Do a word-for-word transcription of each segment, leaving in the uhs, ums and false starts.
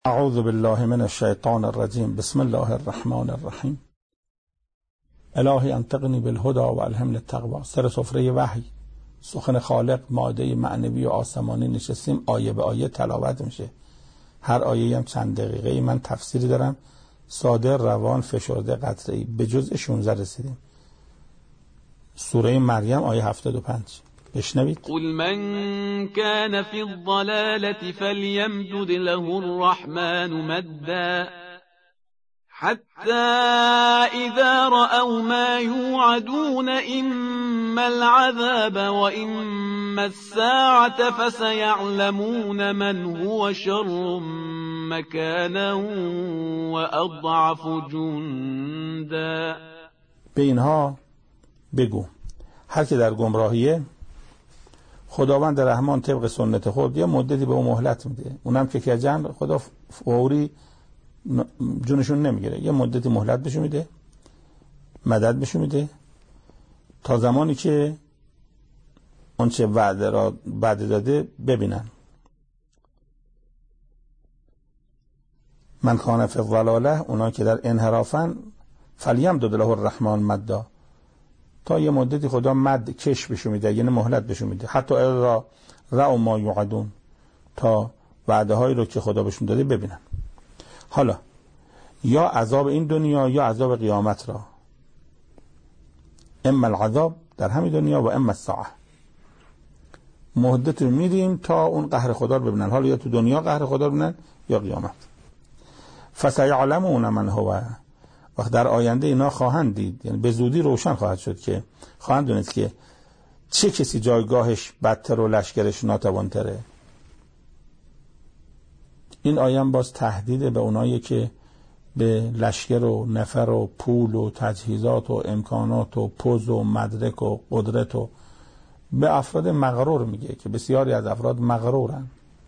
اعوذ بالله من الشیطان الرجیم. بسم الله الرحمن الرحیم. الهی انطقنی بالهدى و الهمنی التقوی. سر سفره وحی، سخن خالق، مائده معنوی و آسمانی نشستیم، آیه به آیه تلاوت میشه. هر آیه هم چند دقیقه. من تفسیری دارم، ساده، روان، فشرده، قطعی. به جزء شانزده رسیدیم. سوره مریم آیه هفتاد و پنج. بشنوید. قل من كان في الضلالة فليمدد له الرحمن مدا حتى إذا رأوا ما يوعدون إما العذاب وإما الساعة فسيعلمون من هو شر مكانا وأضعف جندا. به اینها بگو هر که در گمراهیه، خداوند رحمان طبق سنت خود یه مدتی به اون مهلت میده. اونم که کجن خدا فوری جونشون نمیگیره، یه مدتی مهلت بهشون میده، مدد بهشون میده تا زمانی که اون چه وعده را بعد داده ببینن. من کان فی الضلاله، اونا که در انحرافن، فلیمدد له الرحمن مدا، تا یه مدتی خدا مد کش بهشون میده، یعنی مهلت بهشون میده. حتی اذا رأوا ما یوعدون، تا وعده هایی رو که خدا بهشون داده ببینن. حالا یا عذاب این دنیا یا عذاب قیامت را، اما العذاب در همین دنیا و اما الساعه، مدت رو میدیم تا اون قهر خدا رو ببینن. حالا یا تو دنیا قهر خدا رو ببینن یا قیامت. فسیعلمون من هو، وقت در آینده اینا خواهند دید، یعنی به زودی روشن خواهد شد که خواهند دونست که چه کسی جایگاهش بدتر و لشکرش ناتوانتره. این آیه باز تهدید به اونایی که به لشکر و نفر و پول و تجهیزات و امکانات و پوز و مدرک و قدرت و به افراد مغرور میگه که بسیاری از افراد مغرورن.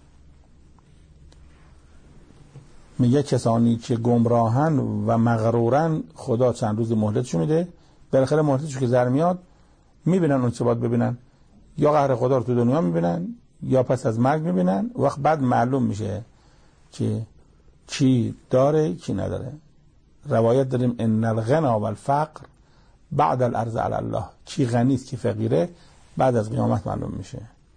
میگه کسانی که گمراهن و مغرورن خدا چند روز مهلتشون میده، بالاخره مهلتشون که زر میاد میبینن اون چه باید ببینن، یا قهر خدا رو تو دنیا میبینن یا پس از مرگ میبینن. وقت بعد معلوم میشه که کی داره کی نداره. روایت داریم ان الغنا والفقر بعد الارض علی الله، کی غنی است کی فقیره بعد از قیامت معلوم میشه.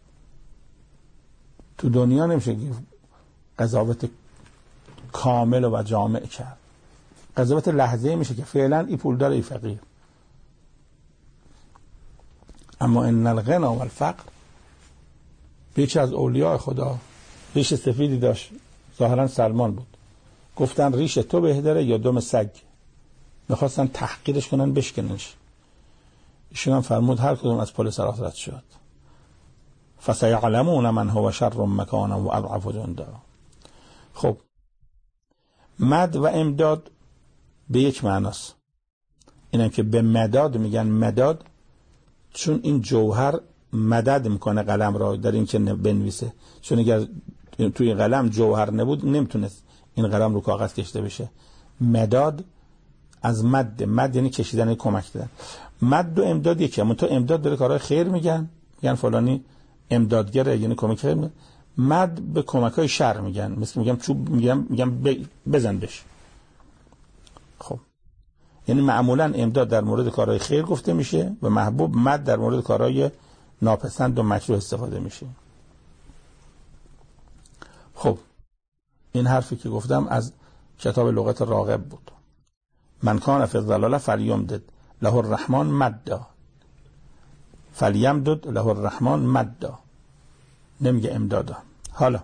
تو دنیا نمیشه قضاوت کامل و جامع کرد، قضاوت لحظه‌ای میشه که فعلا ای پول داره ای فقیر. اما ان الغنا والفقر، یکی از اولیاء خدا ریش سفیدی داشت، ظاهرا سلمان بود، گفتن ریش تو بهتره یا دم سگ، میخواستن تحقیرش کنن بشکننش. ایشون هم فرمود هر کدوم از پل صراط رد شد. فسیعلمون من هو شر مکانا و اضعف جندا. خب مد و امداد به یک معناست. اینم که به مداد میگن مداد چون این جوهر مدد میکنه قلم را در این که بنویسه، چون اگر توی قلم جوهر نبود نمیتونست این قلم رو کاغذ کشیده بشه. مداد از مد، مد یعنی کشیدن، کمک دادن. مد و امداد یکی، اما تو امداد داره کارهای خیر میگن، میگن فلانی امدادگره یعنی کمک خیر میگن. مد به کمک‌های شر میگن، مثل میگم چوب میگم میگم بزن بش. خب یعنی معمولا امداد در مورد کارهای خیر گفته میشه و محبوب، مد در مورد کارهای ناپسند و مکروه استفاده میشه. خب این حرفی که گفتم از کتاب لغت راغب بود. من کان فی الضلاله فلیمدد له الرحمن مدا، فلیمدد له الرحمن مدا، نمیگه امدادا. حالا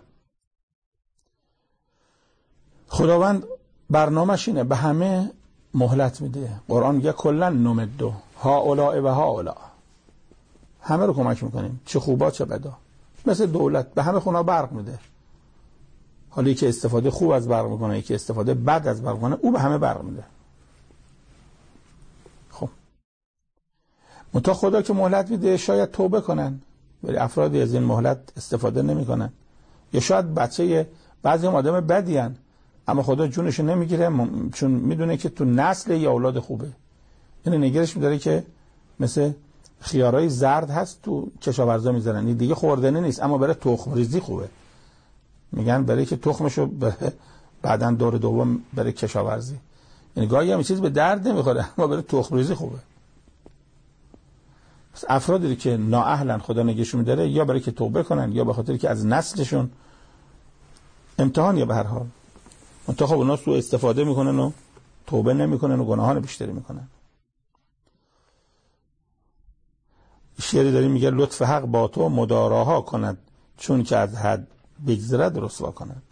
خداوند برنامه‌ش اینه، به همه مهلت میده. قرآن میگه کلا نمدو هؤلاء و هؤلاء، همه رو کمک میکنیم، چه خوبا چه بدا. مثل دولت به همه خونا برق میده. حالا یکی استفاده خوب از برق میکنه، یکی استفاده بد از برق میکنه، او به همه برق میده. خب منتها خدا که مهلت میده شاید توبه کنن، ولی افرادی از این مهلت استفاده نمیکنن. یا شاید بچه بعضی هم آدم بدی هن، اما خدا جونش نمیگیره چون میدونه که تو نسل یا اولاد خوبه. یعنی نگرش میداره که مثل خیارای زرد هست تو کشاورزا میذارن، این دیگه خوردنی نیست اما برای تخم ریزی خوبه. میگن برای که تخمشو بعداً دور دوم بره کشاورزی. یعنی گاهی هم چیز به درد نمیخوره ما بره تخم‌ریزی خوبه. پس افرادی که نااهلن خدا نگهشون می‌داره، یا برای که توبه کنن یا به خاطر که از نسلشون امتحان، یا به هر حال منتها اونا سوء استفاده میکنن و توبه نمیکنن و گناهان بیشتری میکنن. شعری داریم میگه لطف حق با تو مداراها کند، چون که از حد بگذرد رسوا کند.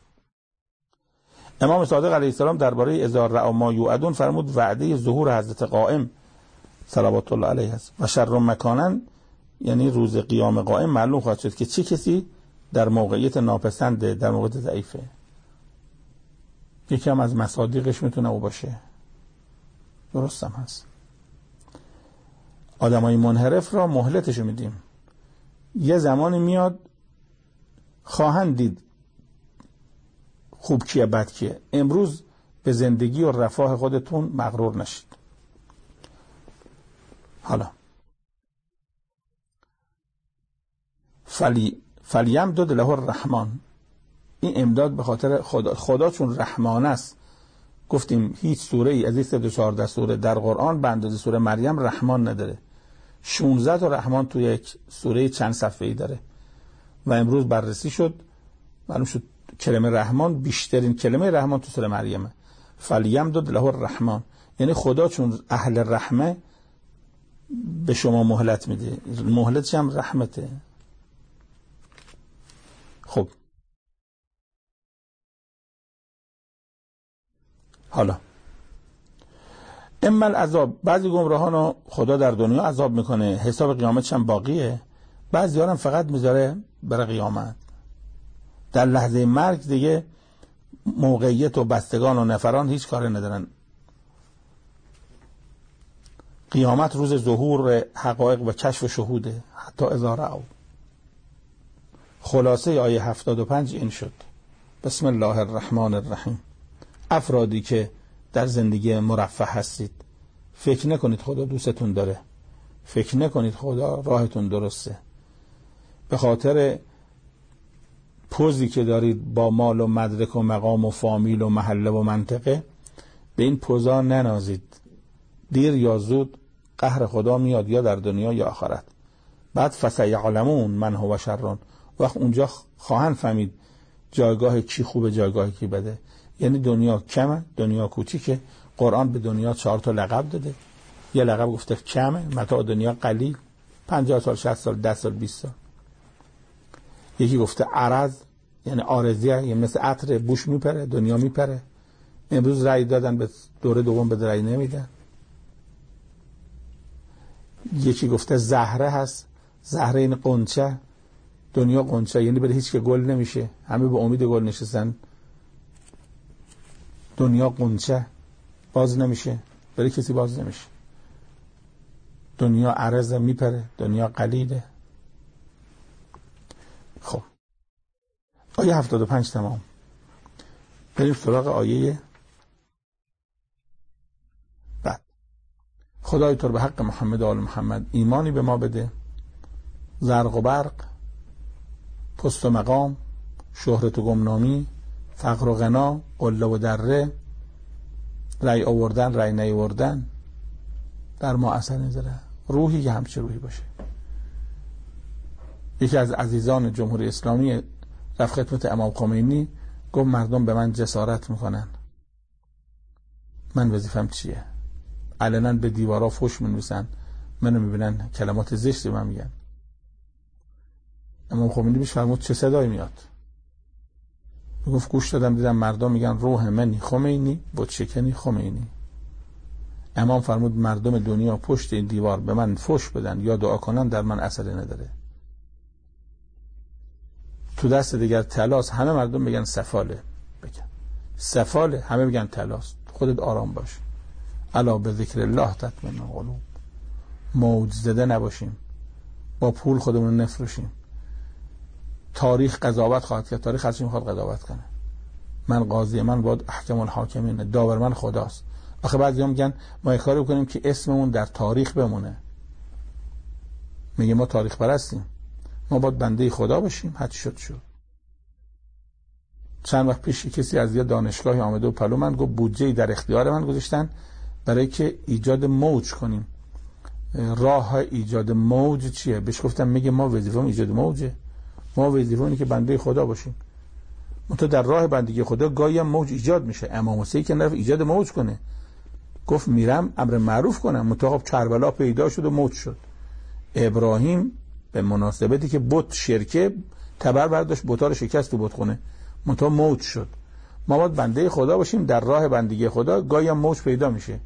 امام صادق علیه السلام درباره اذا رأوا ما یوعدون فرمود وعده ظهور حضرت قائم صلوات الله علیه است و شر مکانن، یعنی روز قیام قائم معلوم خواهد شد که چه کسی در موقعیت ناپسنده، در موقعیت ضعیفه. یکی هم از مصادیقش میتونه او باشه. درست هم هست. آدمای منحرف را مهلتشو میدیم، یه زمانی میاد خواهند دید خوب کیه بد کیه. امروز به زندگی و رفاه خودتون مغرور نشید. حالا فلی فلیم داد له الرحمن، این امداد به خاطر خدا. خدا چون رحمان است، گفتیم هیچ سوره ای از این سه تا چهارده سوره در قرآن به اندازه سوره مریم رحمان نداره. شانزده تا رحمان توی یک سوره چند صفحه‌ای داره و امروز بررسی شد معلوم شد کلمه رحمان بیشترین کلمه رحمان تو سوره مریمه. فلیم داد له الرحمن، یعنی خدا چون اهل رحمه به شما مهلت میده. مهلتش هم رحمته. خب حالا اما العذاب، بعضی گمراهانو خدا در دنیا عذاب میکنه، حساب قیامتش هم باقیه. بعضی ها هم فقط میذاره برای قیامت. در لحظه مرگ دیگه موقعیت و بستگان و نفران هیچ کاری ندارن. قیامت روز ظهور حقایق و کشف و شهوده. حتی اذا رأوا. خلاصه آیه هفتاد و پنج این شد. بسم الله الرحمن الرحیم. افرادی که در زندگی مرفه هستید، فکر نکنید خدا دوستتون داره، فکر نکنید خدا راهتون درسته. به خاطر پوزی که دارید با مال و مدرک و مقام و فامیل و محله و منطقه، به این پوزا ننازید. دیر یا زود قهر خدا میاد، یا در دنیا یا آخرت. بعد فسیعلمون من هو شرون، وقت اونجا خواهند فهمید جایگاه کی خوبه جایگاه کی بده. یعنی دنیا کمه، دنیا کوچیکه. قرآن به دنیا چهار تا لقب داده. یه لقب گفته کمه، متاع دنیا قلیل، پنجاه سال، شصت سال، ده سال، بیست سال. یکی گفته عرض، یعنی عارضیه، یعنی مثل عطر بوش میپره، دنیا میپره. امروز رأی دادن به دوره دوم به رأی نمیدن. یکی گفته زهره هست، زهره این قنچه، دنیا قنچه، یعنی برای هیچ که گل نمیشه، همه به امید گل نشستن. دنیا قنچه، باز نمیشه، برای کسی باز نمیشه. دنیا عرضه، میپره، دنیا قلیله. خب آیه هفتاد و پنج تمام. بریم سراغ آیه بعد. خدای تو به حق محمد و آل محمد ایمانی به ما بده، زرق و برق، پست و مقام، شهرت و گمنامی، فقر و غنا، قله و دره، رأی آوردن رأی نیاوردن در ما اثر نذاره. روحی که همچه روحی باشه. یکی از عزیزان جمهوری اسلامی رفت خدمت امام خمینی، گفت مردم به من جسارت میکنن، من وظیفم چیه؟ علنا به دیوارا فحش می‌نویسن، منو میبینن کلمات زشتی من میگن. امام خمینی بهش فرمود چه صدایی میاد؟ گفت گوش دادم دیدم مردم میگن روح منی خمینی، بت شکنی خمینی. امام فرمود مردم دنیا پشت این دیوار به من فحش بدن یا دعا کنن، در من اثری نداره. تو دست دیگر طلاست، همه مردم بگن سفاله، بگن سفاله، همه بگن طلاست. خودت آرام باش. الا به ذکر الله تطمئن القلوب. موج زده نباشیم، با پول خودمون نفروشیم. تاریخ قضاوت خواهد کرد، تاریخ هرچی میخواد قضاوت کنه. من قاضی، من باید احکم الحاکمین، داور من خداست. آخه بعضیا میگن ما کاری بکنیم که اسممون در تاریخ بمونه. میگه ما تاریخ پرستیم، ما باید بنده خدا باشیم، هرچی شد شد. چند وقت پیش کسی از یه دانشگاهی آمده و پلو من گفت بودجه در اختیار من گذاشتن برای که ایجاد موج کنیم. راه ایجاد موج چیه؟ بهش گفتم میگه ما وظیفه‌مون ایجاد موجه، ما وظیفه‌مون اینه که بنده خدا باشیم. منتها در راه بندگی خدا گاهی هم موج ایجاد میشه. امام حسین که نرفت ایجاد موج کنه، گفت میرم امر معروف کنم. منتها کربلا پیدا شد و موج شد. ابراهیم به مناسبتی که بت شرکه تبر برداشت، بت‌ها رو شکست تو بتخونه، منتها موج شد. ما باید بنده خدا باشیم، در راه بندگی خدا گاهی هم موج پیدا میشه.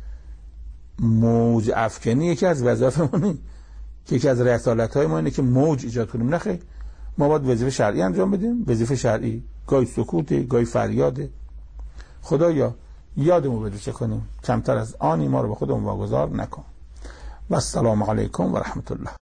موج افکنی یکی از وظایفمونه، که یکی از رسالت‌های ما اینه که موج ایجاد کنیم. نخیر، ما باید وظیفه شرعی انجام بدیم. وظیفه شرعی گاهی سکوته، گاهی فریاده. خدایا یادمون بده چه کنیم، کمتر از آنی ما رو به خودمون واگذار نکن. و السلام علیکم و رحمت الله.